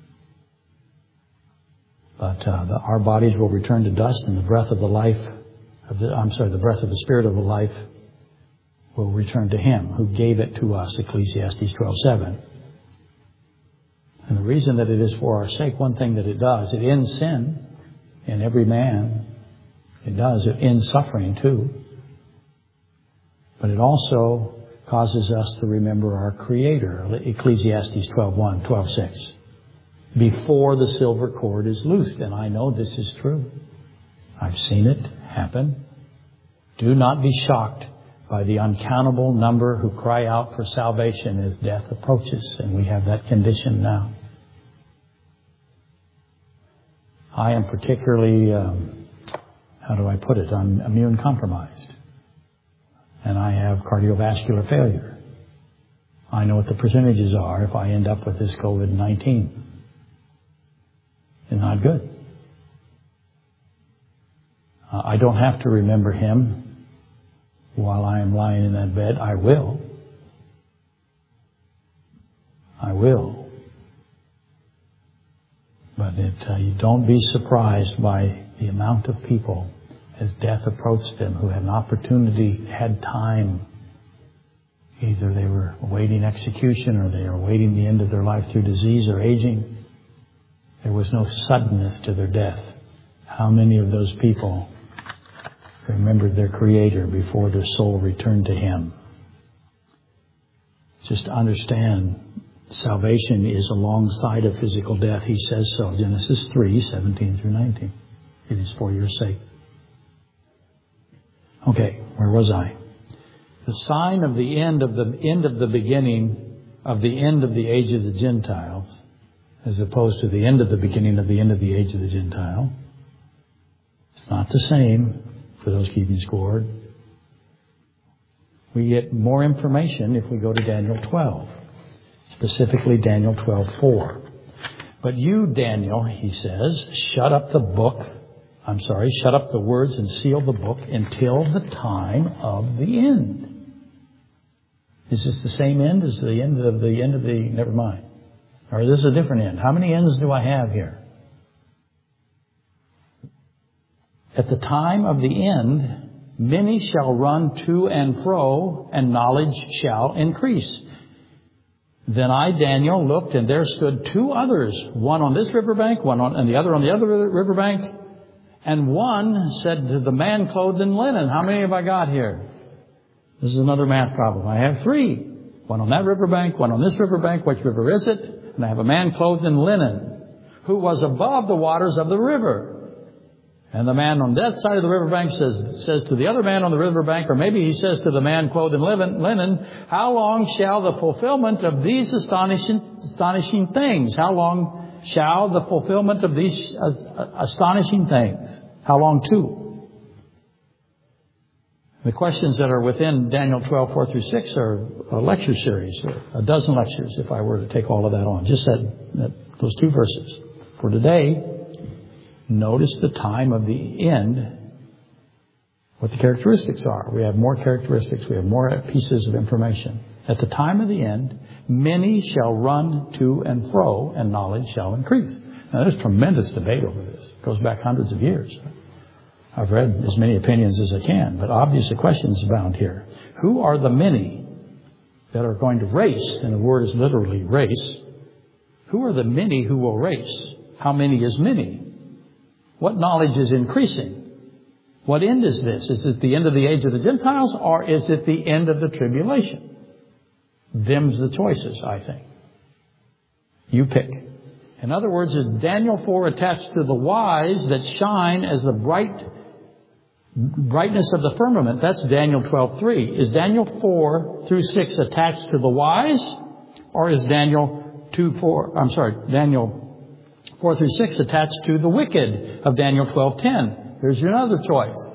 But our bodies will return to dust, and the breath of the life, the breath of the Spirit of the life will return to Him who gave it to us. Ecclesiastes 12:7. And the reason that it is for our sake, one thing that it does, it ends sin in every man. It does. It ends suffering too. But it also causes us to remember our Creator. Ecclesiastes 12:1, 12:6. Before the silver cord is loosed. And I know this is true. I've seen it happen. Do not be shocked by the uncountable number who cry out for salvation as death approaches. And we have that condition now. I am particularly, I'm immune compromised. And I have cardiovascular failure. I know what the percentages are if I end up with this COVID-19. It's not good. I don't have to remember Him while I am lying in that bed. I will. But you don't be surprised by the amount of people as death approached them who had an opportunity, had time. Either they were awaiting execution or they were awaiting the end of their life through disease or aging. There was no suddenness to their death. How many of those people remembered their Creator before their soul returned to Him? Just to understand, salvation is alongside of physical death. He says so. Genesis 3:17 through 19. It is for your sake. Okay, where was I? The sign of the end of the beginning of the end of the age of the Gentiles, as opposed to the end of the beginning of the end of the age of the Gentile. It's not the same for those keeping score. We get more information if we go to Daniel 12. Specifically Daniel 12:4. But you, Daniel, he says, shut up the words and seal the book until the time of the end. Is this the same end as the end of the never mind. Or is this a different end? How many ends do I have here? At the time of the end, many shall run to and fro, and knowledge shall increase. Then I, Daniel, looked, and there stood two others, one on this riverbank, and the other on the other riverbank. And one said to the man clothed in linen, how many have I got here? This is another math problem. I have three. One on that riverbank, one on this riverbank. Which river is it? And I have a man clothed in linen, who was above the waters of the river. And the man on that side of the riverbank says to the other man on the riverbank, or maybe he says to the man clothed in linen, how long shall the fulfillment of these astonishing things? How long shall the fulfillment of these astonishing things? How long too? The questions that are within Daniel 12:4 through 6 are a lecture series, a dozen lectures if I were to take all of that on. Just those two verses. For today, notice the time of the end, what the characteristics are. We have more characteristics. We have more pieces of information. At the time of the end, many shall run to and fro, and knowledge shall increase. Now, there's tremendous debate over this. It goes back hundreds of years. I've read as many opinions as I can, but obviously questions abound here. Who are the many that are going to race? And the word is literally race. Who are the many who will race? How many is many? What knowledge is increasing? What end is this? Is it the end of the age of the Gentiles, or is it the end of the tribulation? Them's the choices, I think. You pick. In other words, is Daniel 4 attached to the wise that shine as the brightness of the firmament? That's Daniel 12:3. Is Daniel 4 through 6 attached to the wise, or is Daniel 4 through 6 attached to the wicked of Daniel 12:10? Here's another choice.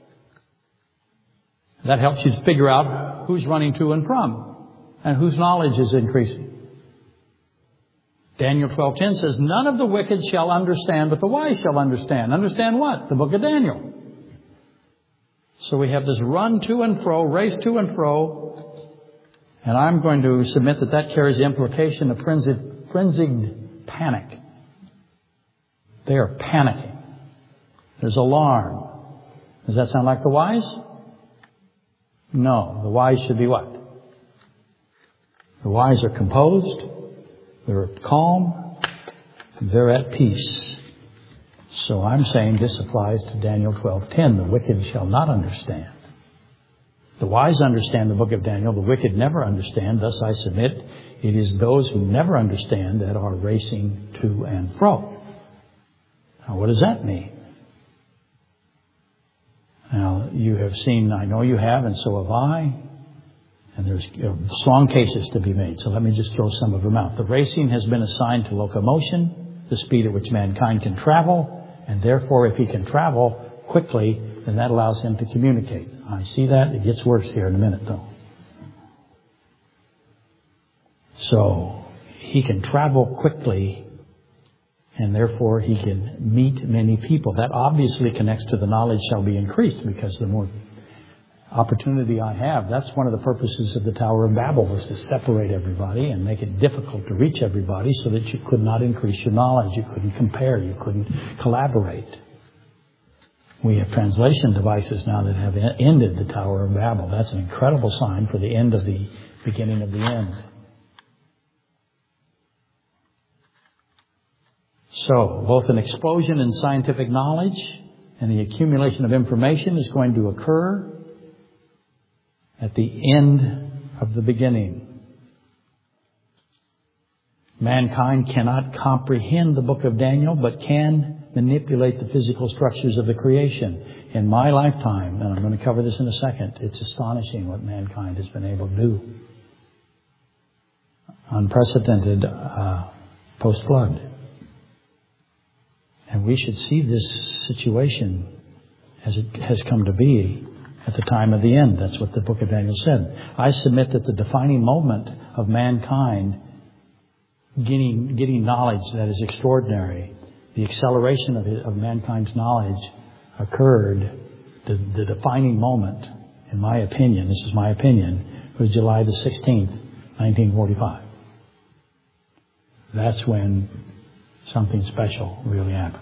That helps you figure out who's running to and from and whose knowledge is increasing. Daniel 12:10 says, none of the wicked shall understand, but the wise shall understand. Understand what? The book of Daniel. So we have this run to and fro, race to and fro. And I'm going to submit that carries the implication of frenzied panic. They are panicking. There's alarm. Does that sound like the wise? No. The wise should be what? The wise are composed. They're calm. They're at peace. So I'm saying this applies to Daniel 12:10. The wicked shall not understand. The wise understand the book of Daniel. The wicked never understand. Thus I submit it is those who never understand that are racing to and fro. Now what does that mean? Now you have seen, I know you have, and so have I. And there's strong cases to be made. So let me just throw some of them out. The racing has been assigned to locomotion, the speed at which mankind can travel. And therefore, if he can travel quickly, then that allows him to communicate. I see that. It gets worse here in a minute, though. So he can travel quickly, and therefore he can meet many people. That obviously connects to the knowledge shall be increased, because the more opportunity I have, that's one of the purposes of the Tower of Babel, was to separate everybody and make it difficult to reach everybody so that you could not increase your knowledge. You couldn't compare. You couldn't collaborate. We have translation devices now that have ended the Tower of Babel. That's an incredible sign for the end of the beginning of the end. So, both an explosion in scientific knowledge and the accumulation of information is going to occur at the end of the beginning. Mankind cannot comprehend the book of Daniel, but can manipulate the physical structures of the creation. In my lifetime, and I'm going to cover this in a second, it's astonishing what mankind has been able to do. Unprecedented post-flood. And we should see this situation as it has come to be at the time of the end. That's what the book of Daniel said. I submit that the defining moment of mankind getting knowledge that is extraordinary, the acceleration of mankind's knowledge occurred. The defining moment, in my opinion, this is my opinion, was July the 16th, 1945. That's when something special really happened.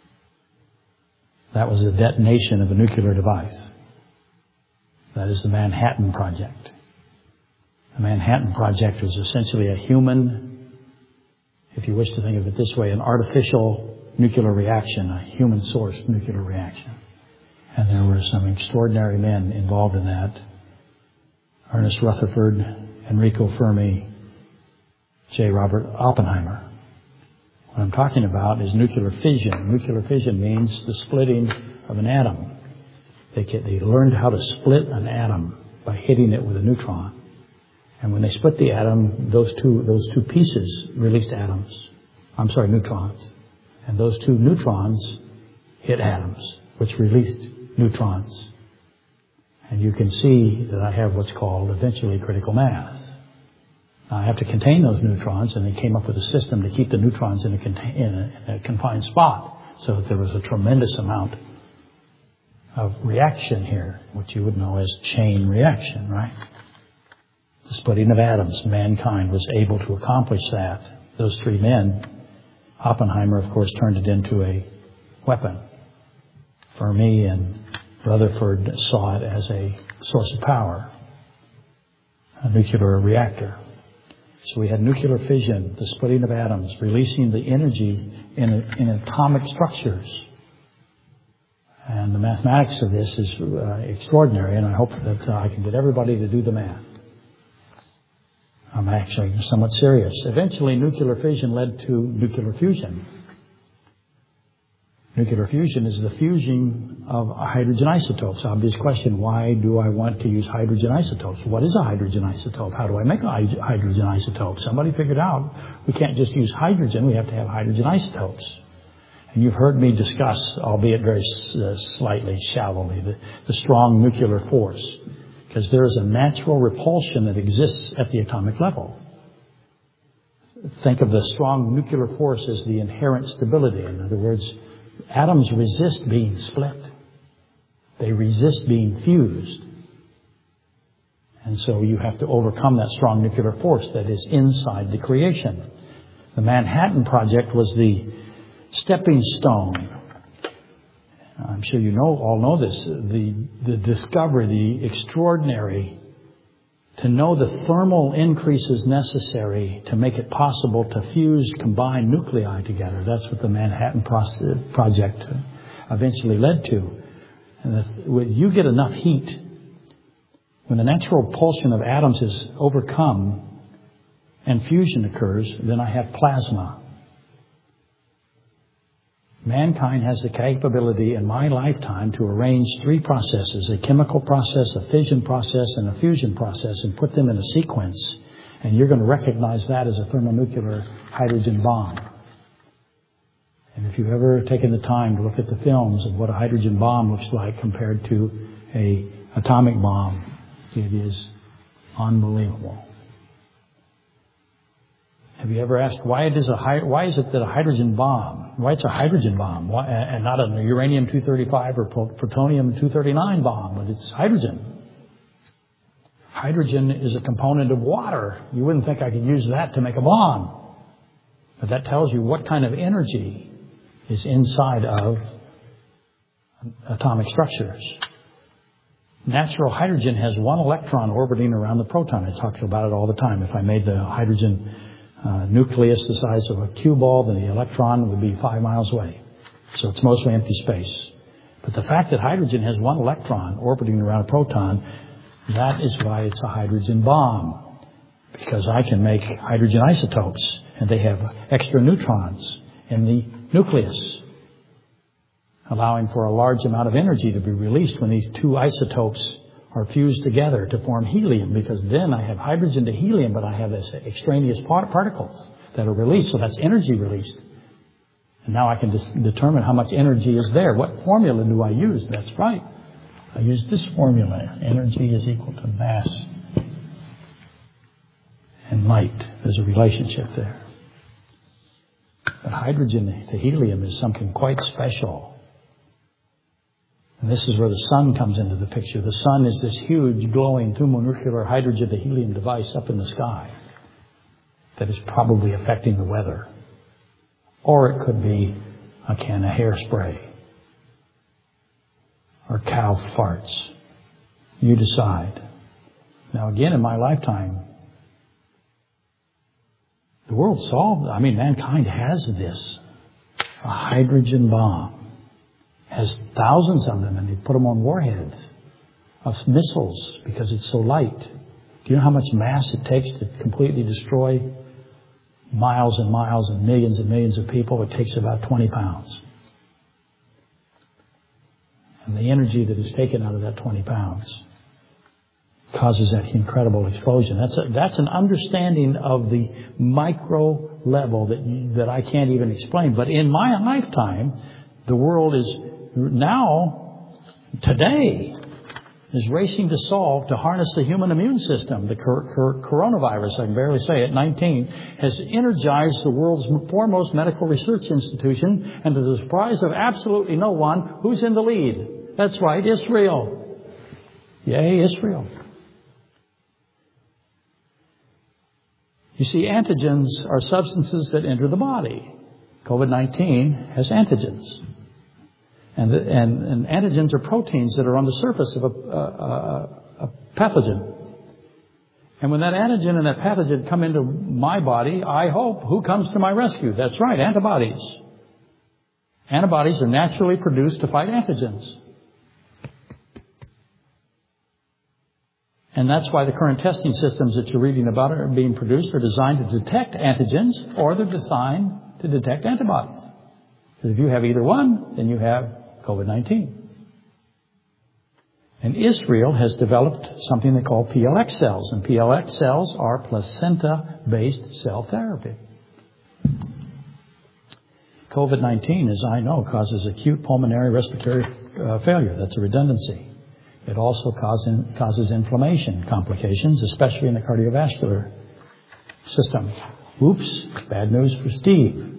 That was the detonation of a nuclear device. That is the Manhattan Project. The Manhattan Project was essentially a human, if you wish to think of it this way, an artificial nuclear reaction, a human-sourced nuclear reaction. And there were some extraordinary men involved in that. Ernest Rutherford, Enrico Fermi, J. Robert Oppenheimer. What I'm talking about is nuclear fission. Nuclear fission means the splitting of an atom. They learned how to split an atom by hitting it with a neutron. And when they split the atom, those two pieces released neutrons. And those two neutrons hit atoms, which released neutrons. And you can see that I have what's called eventually critical mass. Now, I have to contain those neutrons, and they came up with a system to keep the neutrons in a confined spot, so that there was a tremendous amount of reaction here, which you would know as chain reaction, right? The splitting of atoms. Mankind was able to accomplish that. Those three men, Oppenheimer, of course, turned it into a weapon. Fermi and Rutherford saw it as a source of power, a nuclear reactor. So we had nuclear fission, the splitting of atoms, releasing the energy in atomic structures. And the mathematics of this is extraordinary, and I hope that I can get everybody to do the math. I'm actually somewhat serious. Eventually, nuclear fission led to nuclear fusion. Nuclear fusion is the fusing of hydrogen isotopes. Obvious question, why do I want to use hydrogen isotopes? What is a hydrogen isotope? How do I make a hydrogen isotope? Somebody figured out we can't just use hydrogen, we have to have hydrogen isotopes. And you've heard me discuss, albeit very slightly shallowly, the strong nuclear force. Because there is a natural repulsion that exists at the atomic level. Think of the strong nuclear force as the inherent stability. In other words, atoms resist being split. They resist being fused. And so you have to overcome that strong nuclear force that is inside the creation. The Manhattan Project was the stepping stone. I'm sure you all know this. The discovery, the extraordinary, to know the thermal increases necessary to make it possible to fuse combined nuclei together. That's what the Manhattan Project eventually led to. And when you get enough heat, when the natural repulsion of atoms is overcome and fusion occurs, then I have plasma. Mankind has the capability in my lifetime to arrange three processes, a chemical process, a fission process, and a fusion process, and put them in a sequence. And you're going to recognize that as a thermonuclear hydrogen bomb. And if you've ever taken the time to look at the films of what a hydrogen bomb looks like compared to an atomic bomb, it is unbelievable. Have you ever asked why is it that a hydrogen bomb? Why it's a hydrogen bomb, and not a uranium-235 or plutonium-239 bomb, but it's hydrogen. Hydrogen is a component of water. You wouldn't think I could use that to make a bomb, but that tells you what kind of energy is inside of atomic structures. Natural hydrogen has one electron orbiting around the proton. I talk about it all the time. If I made the hydrogen nucleus the size of a cue ball, then the electron would be 5 miles away. So it's mostly empty space. But the fact that hydrogen has one electron orbiting around a proton, that is why it's a hydrogen bomb. Because I can make hydrogen isotopes, and they have extra neutrons in the nucleus, allowing for a large amount of energy to be released when these two isotopes are fused together to form helium, because then I have hydrogen to helium, but I have this extraneous particles that are released, so that's energy released. And now I can determine how much energy is there. What formula do I use? That's right. I use this formula. Energy is equal to mass and light. There's a relationship there. But hydrogen to helium is something quite special. And this is where the sun comes into the picture. The sun is this huge, glowing thermonuclear hydrogen to helium device up in the sky that is probably affecting the weather. Or it could be a can of hairspray or cow farts. You decide. Now again, in my lifetime, the world mankind has this, a hydrogen bomb. Has thousands of them, and they put them on warheads of missiles because it's so light. Do you know how much mass it takes to completely destroy miles and miles and millions of people? It takes about 20 pounds. And the energy that is taken out of that 20 pounds causes that incredible explosion. That's an understanding of the micro level that I can't even explain. But in my lifetime, the world is now, today, is racing to harness the human immune system. The coronavirus, I can barely say it, 19, has energized the world's foremost medical research institution, and to the surprise of absolutely no one, who's in the lead? That's right, Israel. Yay, Israel. You see, antigens are substances that enter the body. COVID-19 has antigens. And antigens are proteins that are on the surface of a pathogen. And when that antigen and that pathogen come into my body, I hope, who comes to my rescue? That's right, antibodies. Antibodies are naturally produced to fight antigens. And that's why the current testing systems that you're reading about are being produced are designed to detect antigens, or they're designed to detect antibodies. Because if you have either one, then you have COVID-19. And Israel has developed something they call PLX cells. And PLX cells are placenta-based cell therapy. COVID-19, as I know, causes acute pulmonary respiratory failure. That's a redundancy. It also causes inflammation complications, especially in the cardiovascular system. Oops, bad news for Steve.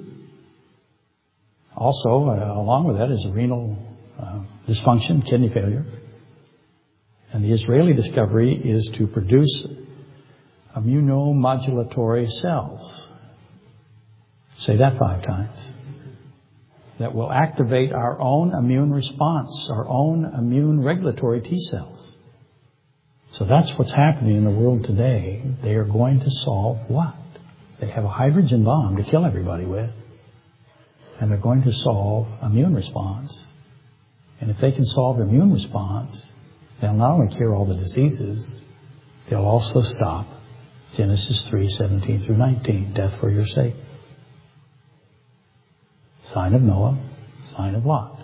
Also, along with that is renal dysfunction, kidney failure. And the Israeli discovery is to produce immunomodulatory cells. Say that 5 times. That will activate our own immune response, our own immune regulatory T cells. So that's what's happening in the world today. They are going to solve what? They have a hydrogen bomb to kill everybody with. And they're going to solve immune response. And if they can solve immune response, they'll not only cure all the diseases, they'll also stop Genesis 3:17 through 19, death for your sake. Sign of Noah, sign of Lot.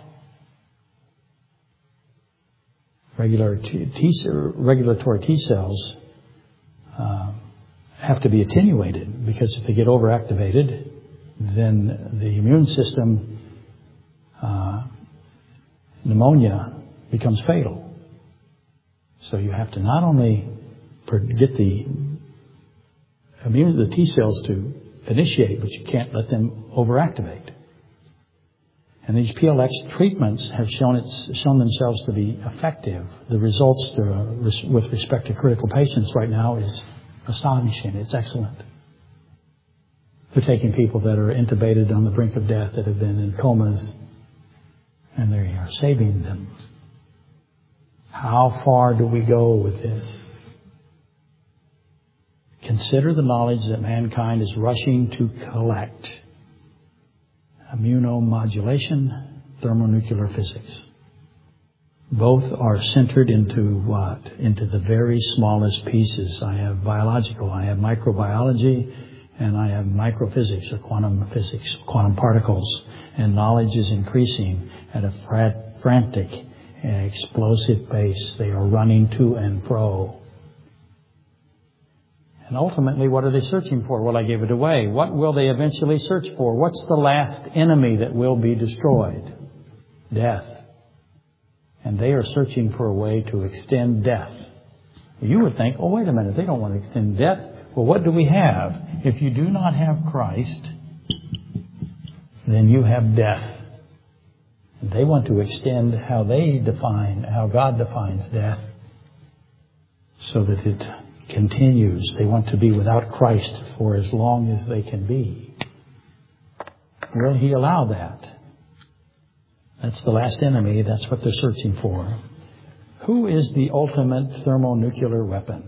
Regulatory T cells have to be attenuated, because if they get overactivated, then the immune system, pneumonia becomes fatal. So you have to not only get the T cells to initiate, but you can't let them overactivate. And these PLX treatments have shown themselves to be effective. The results with respect to critical patients right now is astonishing. It's excellent. They're taking people that are intubated on the brink of death, that have been in comas, and they are saving them. How far do we go with this? Consider the knowledge that mankind is rushing to collect. Immunomodulation, thermonuclear physics. Both are centered into what? Into the very smallest pieces. I have biological, I have microbiology, and I have microphysics or quantum physics, quantum particles. And knowledge is increasing at a frantic, explosive pace. They are running to and fro. And ultimately, what are they searching for? Well, I gave it away. What will they eventually search for? What's the last enemy that will be destroyed? Death. And they are searching for a way to extend death. You would think, oh, wait a minute, they don't want to extend death. Well, what do we have? If you do not have Christ, then you have death. And they want to extend how God defines death, so that it continues. They want to be without Christ for as long as they can be. Will He allow that? That's the last enemy. That's what they're searching for. Who is the ultimate thermonuclear weapon?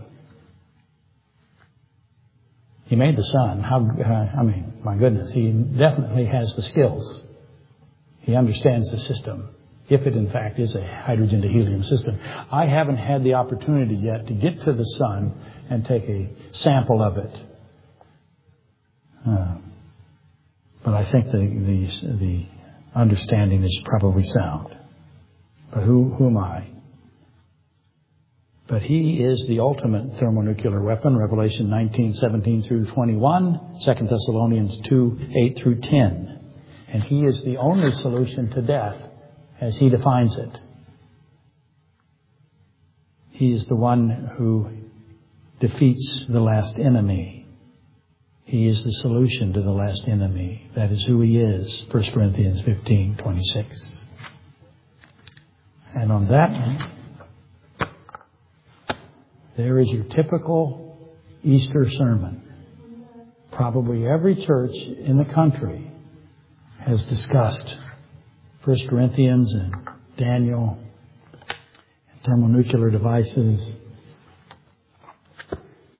He made the sun. My goodness, He definitely has the skills. He understands the system, if it in fact is a hydrogen to helium system. I haven't had the opportunity yet to get to the sun and take a sample of it. But I think the understanding is probably sound. But who am I? But He is the ultimate thermonuclear weapon, Revelation 19:17 through 21, 2 Thessalonians 2:8 through 10. And He is the only solution to death as He defines it. He is the one who defeats the last enemy. He is the solution to the last enemy. That is who He is. 1 Corinthians 15:26. And on that, there is your typical Easter sermon. Probably every church in the country has discussed 1 Corinthians and Daniel, thermonuclear devices.